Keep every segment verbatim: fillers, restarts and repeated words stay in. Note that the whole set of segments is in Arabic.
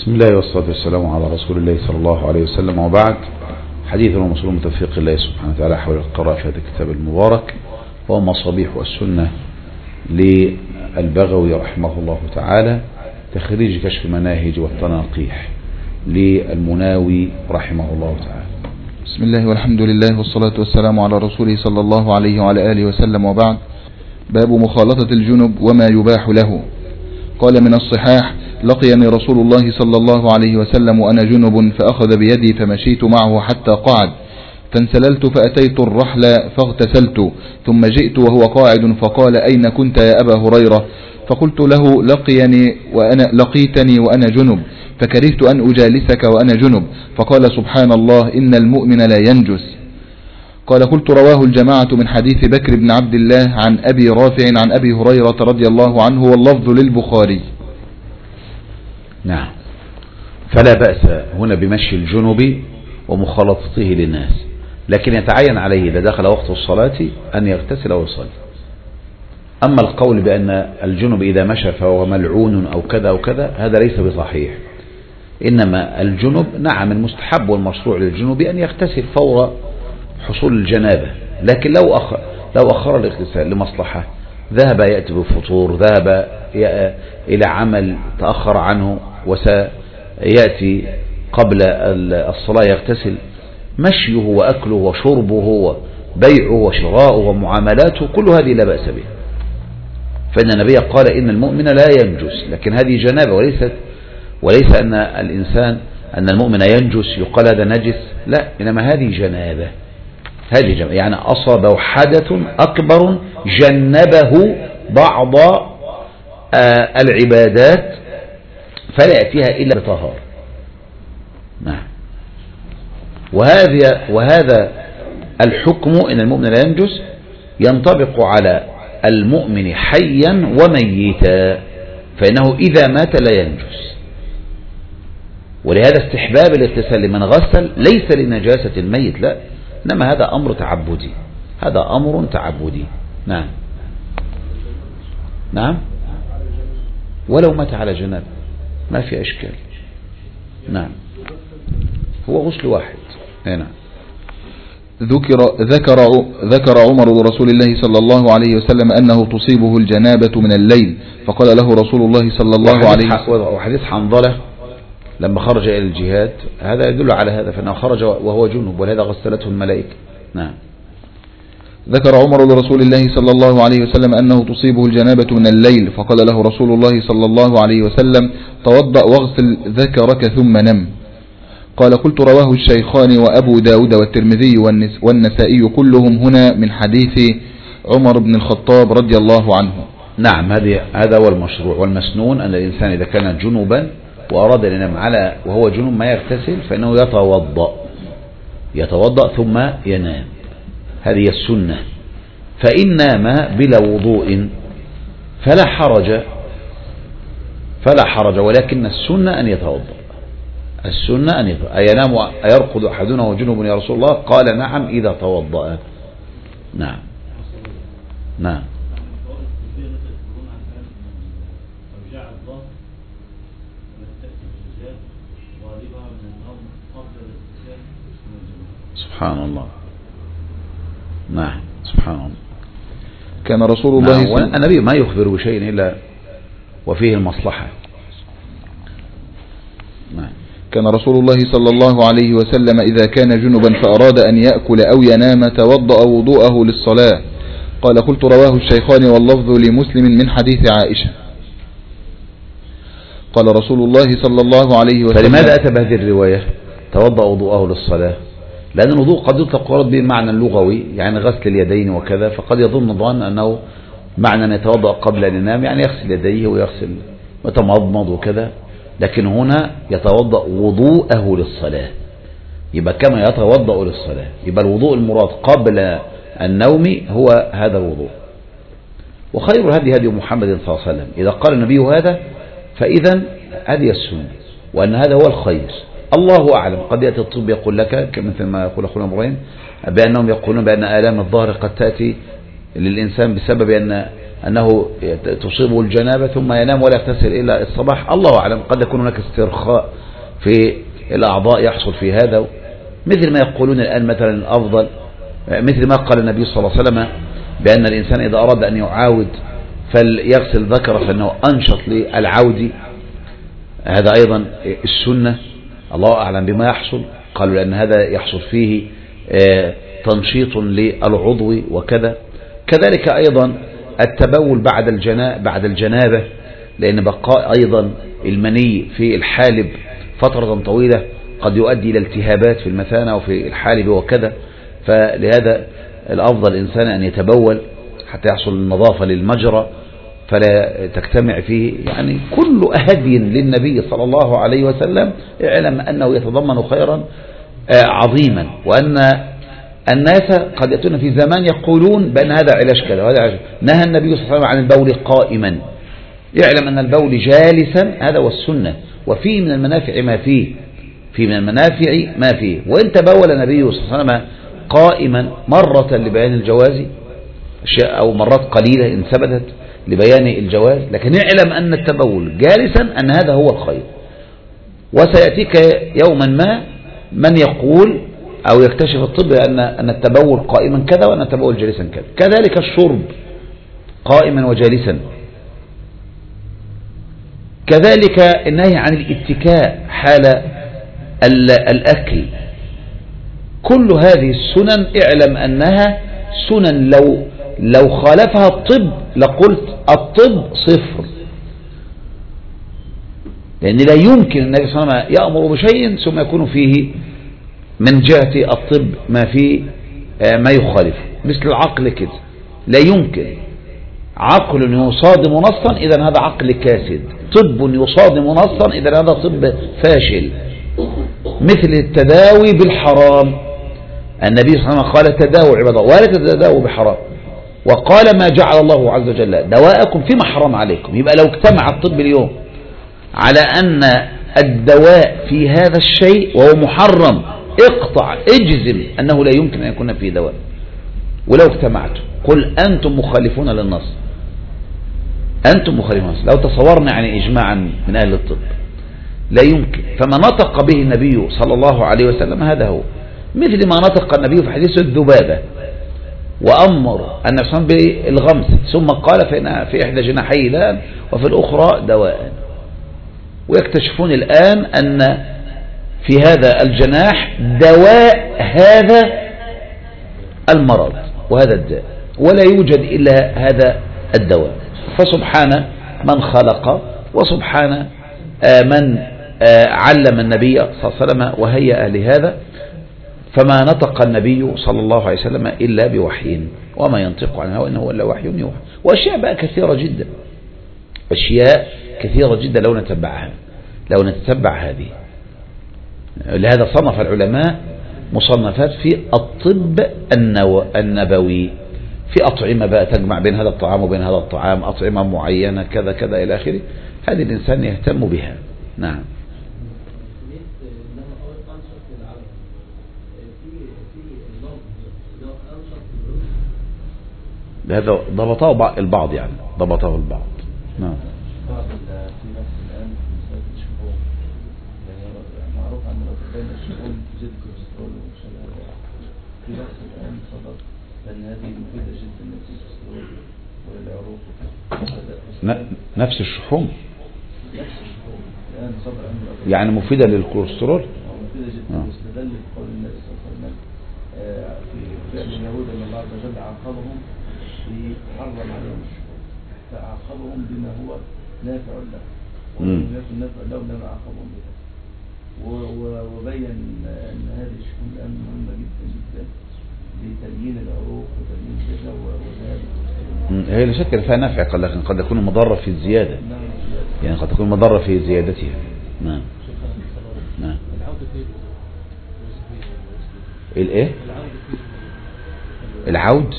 بسم الله والصلاة والسلام على رسول الله صلى الله عليه وسلم، وبعد. حديث ومسلوم توفيق الله سبحانه وتعالى حول القراءة في هذا الكتاب المبارك، وهو مصابيح والسنة للبغوي رحمه الله تعالى، تخريج كشف المناهج والتناقيح للمناوي رحمه الله تعالى. بسم الله والحمد لله والصلاة والسلام على رسوله صلى الله عليه وعلى آله وسلم، وبعد. باب مخالطة الجنب وما يباح له. قال: من الصحاح: لقيني رسول الله صلى الله عليه وسلم وأنا جنب، فأخذ بيدي فمشيت معه حتى قعد، فانسللت فأتيت الرحل فاغتسلت، ثم جئت وهو قاعد فقال: أين كنت يا أبا هريرة؟ فقلت له: لقيني وأنا لقيتني وأنا جنب، فكرهت أن أجالسك وأنا جنب. فقال: سبحان الله، إن المؤمن لا ينجس. قال: قلت: رواه الجماعة من حديث بكر بن عبد الله عن أبي رافع عن أبي هريرة رضي الله عنه، واللفظ للبخاري. نعم. فلا بأس هنا بمشي الجنب ومخالطته للناس، لكن يتعين عليه إذا دخل وقت الصلاة أن يغتسل ويصلي. أما القول بأن الجنب إذا مشى فهو ملعون أو كذا أو كذا، هذا ليس بصحيح. إنما الجنب نعم المستحب والمشروع للجنب أن يغتسل فور حصول الجنابة، لكن لو أخر, لو أخر الاغتسال لمصلحة، ذهب يأتي بالفطور، ذهب إلى عمل تأخر عنه وسيأتي قبل الصلاة يغتسل، مشيه وأكله وشربه وبيعه وشراؤه ومعاملاته كل هذه لا بأس به، فإن النبي قال: إن المؤمن لا ينجس. لكن هذه جنابة وليست وليس أن الإنسان أن المؤمن ينجس يقال هذا نجس، لا، إنما هذه جنابة، هذه جنابة يعني أصابه حدث أكبر جنبه بعض آه العبادات فلا يأتيها إلا بطهار. نعم. وهذا وهذا الحكم إن المؤمن لا ينجس ينطبق على المؤمن حيا وميتا، فإنه إذا مات لا ينجس. ولهذا استحباب الاغتسال لمن غسل ليس لنجاسة الميت، لا، إنما هذا أمر تعبدي، هذا أمر تعبدي. نعم نعم ولو مات على جنابه ما في أشكال. نعم، هو غسل واحد. نعم. ذكر ذكر ذكر عمر لرسول الله صلى الله عليه وسلم أنه تصيبه الجنابة من الليل، فقال له رسول الله صلى الله عليه وسلم. وحديث حنظلة لما خرج إلى الجهاد هذا يدل على هذا، فإنه خرج وهو جنب ولهذا غسلته الملائكة. نعم. ذكر عمر لرسول الله صلى الله عليه وسلم أنه تصيبه الجنابة من الليل، فقال له رسول الله صلى الله عليه وسلم: توضأ واغسل ذكرك ثم نم. قال: قلت: رواه الشيخان وأبو داود والترمذي والنسائي كلهم هنا من حديث عمر بن الخطاب رضي الله عنه. نعم، هذا هو المشروع والمسنون، أن الإنسان إذا كان جنوبا وأراد أن ينام على وهو جنوب ما يغتسل فإنه يتوضأ يتوضأ ثم ينام، هذه السنة. فإن نام بلا وضوء فلا حرج فلا حرج ولكن السنة أن يتوضأ السنة أن يتوضأ أينام أيرقد أحدنا وهو جنوب يا رسول الله؟ قال: نعم إذا توضأ. نعم نعم سبحان الله. نعم سبحان الله. كان رسول الله نعم. والنبي ما يخبر بشيء إلا وفيه المصلحة. نعم. كان رسول الله صلى الله عليه وسلم إذا كان جنبا فأراد أن يأكل أو ينام توضأ وضوءه للصلاة. قال: قلت: رواه الشيخان واللفظ لمسلم من حديث عائشة. قال رسول الله صلى الله عليه وسلم: فلماذا أتى بهذه الرواية توضأ وضوءه للصلاة؟ لأن الوضوء قد يطلق ورد به المعنى اللغوي، يعني غسل اليدين وكذا، فقد يظن ظن أنه معنى أن يتوضأ قبل أن ينام يعني يغسل يديه ويغسل ويتمضمض وكذا، لكن هنا يتوضأ وضوءه للصلاة، يبقى كما يتوضأ للصلاة، يبقى الوضوء المراد قبل النوم هو هذا الوضوء. وخير الهدي هدي محمد صلى الله عليه وسلم، إذا قال النبي هذا فإذا هذه السنة وأن هذا هو الخير. الله أعلم، قد يأتي الطب يقول لك كمثل ما يقول أخونا إبراهيم بأنهم يقولون بأن آلام الظهر قد تأتي للإنسان بسبب أن أنه تصيبه الجنابة ثم ينام ولا يغتسل إلا الصباح، الله أعلم، قد يكون هناك استرخاء في الأعضاء يحصل في هذا، مثل ما يقولون الآن مثلا الأفضل مثل ما قال النبي صلى الله عليه وسلم بأن الإنسان إذا أراد أن يعاود فليغسل ذكره فإنه أنشط للعود، هذا أيضا السنة، الله أعلم بما يحصل، قالوا لأن هذا يحصل فيه تنشيط للعضو وكذا. كذلك أيضا التبول بعد الجنا بعد الجنابة، لأن بقاء أيضا المني في الحالب فترة طويلة قد يؤدي إلى التهابات في المثانة وفي الحالب وكذا، فلهذا الأفضل الإنسان أن يتبول حتى يحصل النظافة للمجرى فلا تجتمع فيه، يعني كل هدي للنبي صلى الله عليه وسلم اعلم أنه يتضمن خيرا عظيما، وأن الناس قد يأتون في زمان يقولون بأن هذا علاج كذا وهذا علاج. نهى النبي صلى الله عليه وسلم عن البول قائما، يعلم أن البول جالسا هذا هو السنة، وفيه من المنافع ما فيه في من المنافع ما فيه، وإن تبول النبي صلى الله عليه وسلم قائما مرة لبيان الجواز أو مرات قليلة إن ثبتت لبيان الجواز، لكن اعلم أن التبول جالسا أن هذا هو الخير. وسيأتيك يوما ما من يقول أو يكتشف الطب أن أن التبول قائما كذا وأن التبول جالسا كذا. كذلك الشرب قائما وجالسا، كذلك النهي عن الاتكاء حال الأكل، كل هذه السنن اعلم أنها سنن لو لو خالفها الطب لقلت الطب صفر، لأن لا يمكن النبي صلى الله عليه وسلم يأمر بشيء ثم يكون فيه من جهة الطب ما فيه ما يخالف، مثل العقل كده، لا يمكن عقل يصادم نصا إذا هذا عقل كاسد، طب يصادم نصا إذا هذا طب فاشل، مثل التداوي بالحرام، النبي صلى الله عليه وسلم قال تداووا عباد الله ولا تتداووا بحرام، وقال ما جعل الله عز وجل دواءكم فيما حرم عليكم. يبقى لو اجتمع الطب اليوم على أن الدواء في هذا الشيء وهو محرم اقطع اجزم أنه لا يمكن أن يكون فيه دواء، ولو اجتمعتم قل أنتم مخالفون للنص، أنتم مخالفون للنص، لو تصورنا يعني إجماعا من أهل الطب لا يمكن. فما نطق به النبي صلى الله عليه وسلم هذا هو، مثل ما نطق النبي في حديث الذبابة وأمر أن يصنع بالغمس ثم قال فإن في إحدى جناحي داء وفي الأخرى دواء، ويكتشفون الآن أن في هذا الجناح دواء هذا المرض وهذا الداء، ولا يوجد إلا هذا الدواء. فسبحان من خلق وسبحان من علم النبي صلى الله عليه وسلم وهيأ لهذا، فما نطق النبي صلى الله عليه وسلم إلا بوحي وما ينطق عن الهوى إن هو إلا وحي يوحى. وأشياء بقى كثيرة جدا، أشياء كثيرة جدا لو نتبعها لو نتبع هذه. لهذا صنف العلماء مصنفات في الطب النبوي، في أطعمة بقى تجمع بين هذا الطعام وبين هذا الطعام، أطعمة معينة كذا كذا إلى آخره، هذه الإنسان يهتم بها. نعم. هذا ضبطه البعض يعني ضبطه البعض. نعم. في بحث الآن صدق لأن هذه مفيدة جدا للكوليسترول وللعروق. نفس الشحوم نفس الشحوم الآن صدق يعني مفيدة للكوليسترول، مفيدة جدا، واستدل بقول النبي صلى الله عليه وسلم في فعل اليهود أن الله عز وجل عاقبهم بحرم عليهم الشحوم، فعاقبهم بما هو نافع له، ولم يكن نافع له لما عاقبهم به، وبين أن هذه الشحوم الآن مهمة جدا جدا لتليين العروق وتليين الجسد وذهاب. هي لا شك فيها نفع، لكن قد تكون مضرة في الزيادة، يعني قد تكون مضرة في زيادتها. نعم. نعم. الايه؟ العود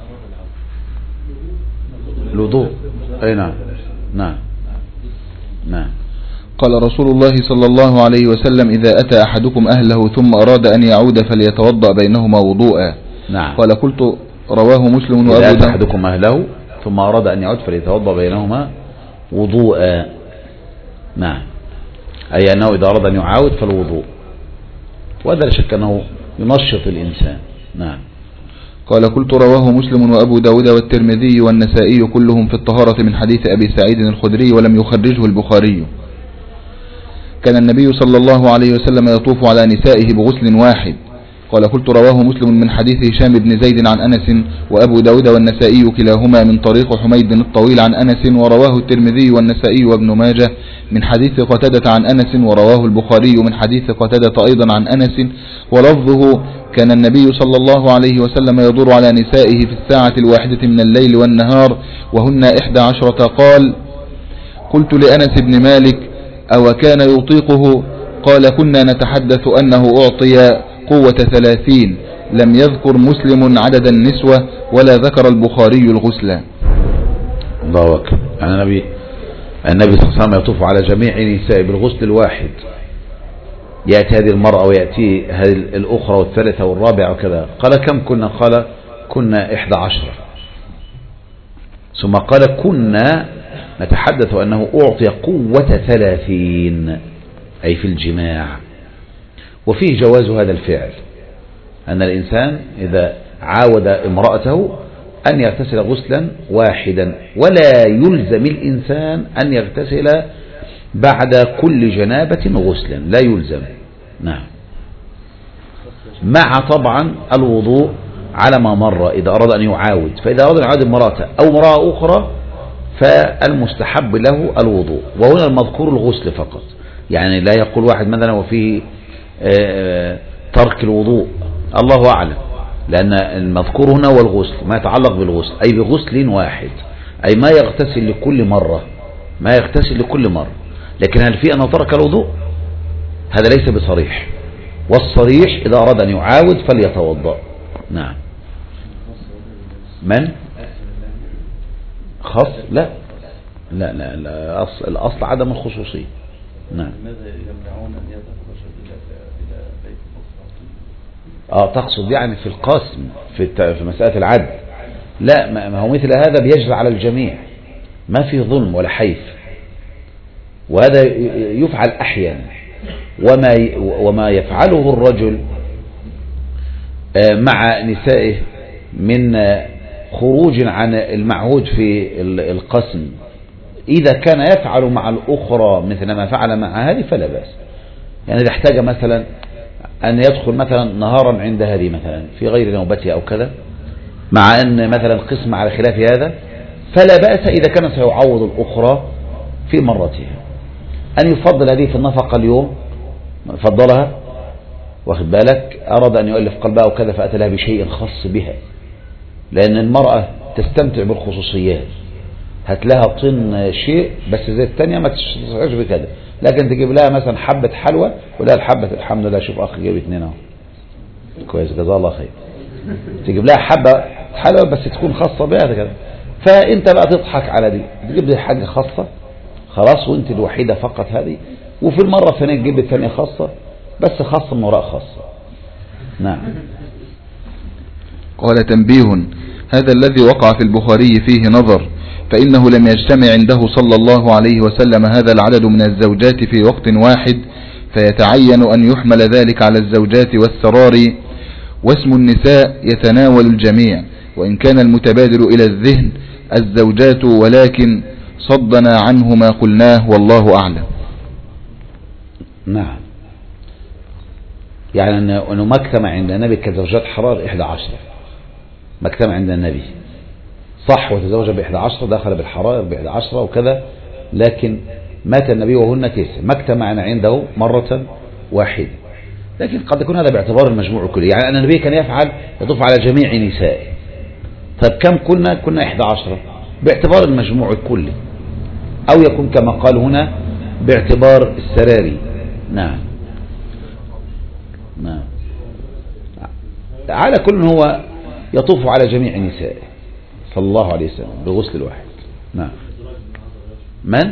الوضوء. اي نعم. نعم. نعم. قال رسول الله صلى الله عليه وسلم إذا أتى أحدكم أهله ثم أراد أن يعود فليتوضأ بينهما وضوءا. نعم. قال قلت رواه مسلم وأبو إذا داود. أتى أحدكم أهله ثم أراد أن يعود فليتوضأ بينهما وضوءا. نعم، أي أنه إذا أراد أن يعاود فالوضوء، وهذا لا شك أنه ينشط الإنسان. نعم. قال قلت رواه مسلم وأبو داود والترمذي والنسائي كلهم في الطهارة من حديث أبي سعيد الخدري ولم يخرجه البخاري. كان النبي صلى الله عليه وسلم يطوف على نسائه بغسل واحد. قال قلت رواه مسلم من حديث هشام بن زيد عن أنس وأبو داود والنسائي كلاهما من طريق حميد الطويل عن أنس، ورواه الترمذي والنسائي وابن ماجه من حديث قتادة عن أنس، ورواه البخاري من حديث قتادة أيضا عن أنس ولفظه كان النبي صلى الله عليه وسلم يدور على نسائه في الساعة الواحدة من الليل والنهار وهن إحدى عشرة. قال قلت لأنس بن مالك أو كان يطيقه؟ قال كنا نتحدث أنه أعطي قوة ثلاثين. لم يذكر مسلم عدد النسوة ولا ذكر البخاري الغسل. الله أكبر. يعني النبي النبي صلى الله عليه وسلم يطوف على جميع نساء بالغسل الواحد، يأتي هذه المرأة ويأتي هذه الأخرى والثالثة والرابعة وكذا. قال كم كنا؟ قال كنا إحدى عشرة. ثم قال كنا نتحدث أنه أعطي قوة ثلاثين، أي في الجماع. وفيه جواز هذا الفعل، أن الإنسان إذا عاود امرأته أن يغتسل غسلا واحدا، ولا يلزم الإنسان أن يغتسل بعد كل جنابة غسلا، لا يلزم. نعم، مع طبعا الوضوء على ما مر إذا أراد أن يعاود. فإذا أراد أن يعاود امرأته أو امرأة أخرى فالمستحب له الوضوء، وهنا المذكور الغسل فقط. يعني لا يقول واحد مثلا وفيه ترك الوضوء، الله أعلم، لأن المذكور هنا هو الغسل، ما يتعلق بالغسل، أي بغسل واحد، أي ما يغتسل لكل مرة، ما يغتسل لكل مرة. لكن هل في أنه ترك الوضوء؟ هذا ليس بصريح، والصريح إذا أراد أن يعاود فليتوضأ. نعم. من؟ خاص؟ لا لا لا, لا. أصل الأصل عدم الخصوصية. نعم. اه تقصد يعني في القسم في في مسألة العدل؟ لا، ما هو مثل هذا بيجري على الجميع، ما في ظلم ولا حيف، وهذا يفعل أحيانا. وما وما يفعله الرجل مع نسائه من خروج عن المعهود في القسم، إذا كان يفعل مع الأخرى مثل ما فعل مع هذه فلا بأس. يعني إذا احتاج مثلا أن يدخل مثلا نهارا عند هذه مثلا في غير نوبته أو كذا، مع أن مثلا قسم على خلاف هذا، فلا بأس إذا كان سيعوض الأخرى في مرتها أن يفضل هذه في النفقة اليوم، فضلها، واخد بالك، أراد أن يؤلف قلبها أو كذا فأتى لها بشيء خاص بها، لأن المرأة تستمتع بالخصوصيات، هات لها طن شيء بس زي الثانية ما تستطيعش بكذا، لكن تجيب لها مثلا حبة حلوى ولا الحبة الحمد لله شوف أخي جايب اتنين اهو كويس جزاه الله خير، تجيب لها حبة حلوى بس تكون خاصة بها كذا، فأنت بقى تضحك على دي، تجيب لي حاجة خاصة خلاص وانت الوحيدة فقط هذه، وفي المرة الثانية تجيب الثانية خاصة بس خاصة من وراء خاصة. نعم. قال تنبيه: هذا الذي وقع في البخاري فيه نظر، فإنه لم يجتمع عنده صلى الله عليه وسلم هذا العدد من الزوجات في وقت واحد، فيتعين أن يحمل ذلك على الزوجات والسرار، واسم النساء يتناول الجميع، وإن كان المتبادر إلى الذهن الزوجات، ولكن صدنا عنه ما قلناه والله أعلم. نعم، يعني أنه ما اجتمع عند النبي كزوجات حرار إحدى عشرة، ما اجتمع عند النبي صح، وتزوج بإحدى عشرة، دخل بالحرائر بإحدى عشرة وكذا، لكن مات النبي وهن تسع، ما اجتمعنا عنده مرة واحدة. لكن قد يكون هذا باعتبار المجموع الكلي، يعني أن النبي كان يفعل يطوف على جميع نسائه. طيب كم كنا؟ كنا إحدى عشرة باعتبار المجموع الكلي، أو يكون كما قال هنا باعتبار السراري. نعم نعم. على كل هو يطوف على جميع نسائه صلى الله عليه وسلم بغسل الواحد. نعم. من؟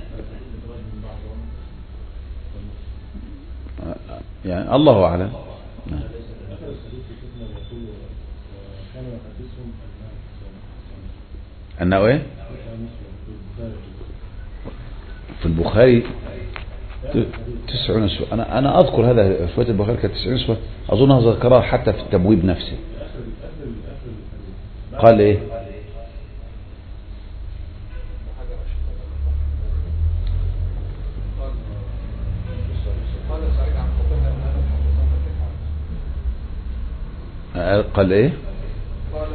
يعني الله أعلم. نعم. أنه إيه في البخاري تسع نسوة. أنا أنا أذكر هذا في البخاري كانت تسع نسوة، أظنها ذكرها حتى في التبويب نفسه. قال إيه؟ قال إيه؟ قال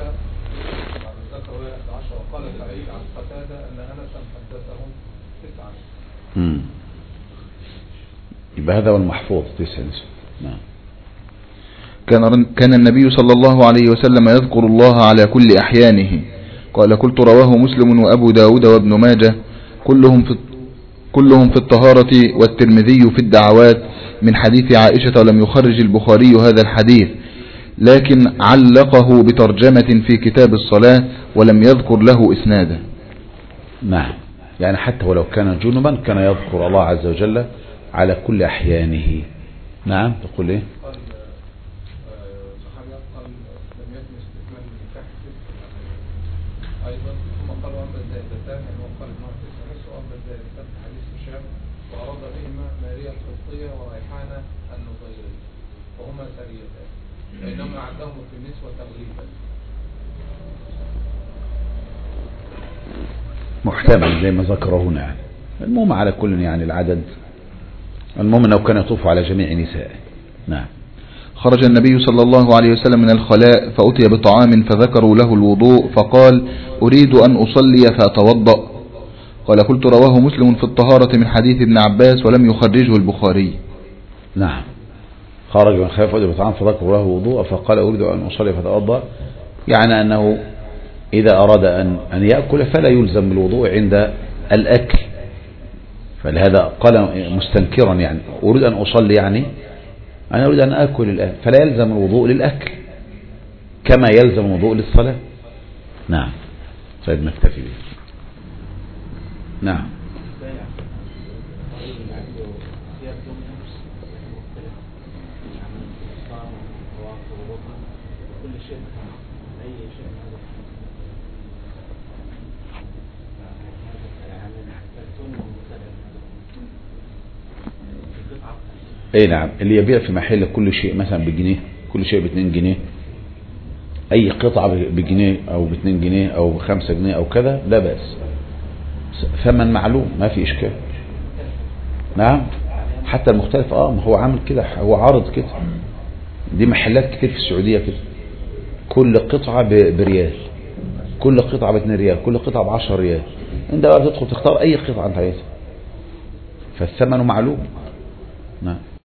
وقال سعيد عن قتادة أن أنسا حدثهم تسعة. امم يبقى هذا هو المحفوظ تسع نسوة. نعم. كان كان النبي صلى الله عليه وسلم يذكر الله على كل أحيانه. قال قلت رواه مسلم وأبو داود وابن ماجه كلهم في كلهم في الطهارة، والترمذي في الدعوات من حديث عائشة، ولم يخرج البخاري هذا الحديث لكن علقه بترجمة في كتاب الصلاة ولم يذكر له إسنادا. نعم، يعني حتى ولو كان جنبا كان يذكر الله عز وجل على كل أحيانه. نعم. تقول إيه؟ أيضا ثم قال وأما الزائدتان يعني وقال إنها تسع نسوة، وأما الزائدتان في حديث هشام وأراد بهما ماريا القبطية وريحانة النظيرية وهما سريتان بينما عدهم في النسوة تغليبا. محتمل زي ما ذكره هنا يعني. المهم على كل يعني العدد، المهم أنه كان يطوف على جميع نسائه. نعم. خرج النبي صلى الله عليه وسلم من الخلاء فأتي بطعام فذكروا له الوضوء فقال أريد أن أصلي فأتوضأ. قال قلت رواه مسلم في الطهارة من حديث ابن عباس ولم يخرجه البخاري. نعم. خرج من الخلاء فأتي بطعام فذكروا له الوضوء فقال أريد أن أصلي فأتوضأ، يعني أنه إذا أراد أن أن يأكل فلا يلزم الوضوء عند الأكل، فلهذا قال مستنكرا يعني أريد أن أصلي، يعني أنا أريد أن أكل الآن، فلا يلزم الوضوء للأكل كما يلزم الوضوء للصلاة. نعم. طيب نكتفي به. نعم. اي نعم، اللي يبيع في محل كل شيء مثلا بجنيه، كل شيء باتنين جنيه، اي قطعة بجنيه او باتنين جنيه او بخمسة جنيه او كذا لا بأس، ثمن معلوم ما في اشكال. نعم. حتى المختلف اه ما هو عامل كده، هو عارض كده، دي محلات كتير في السعودية كده، كل قطعة بريال، كل قطعة باتنين ريال، كل قطعة بعشر ريال، انت بقى تدخل تختار اي قطعة انت عايزها فالثمن معلوم. نعم.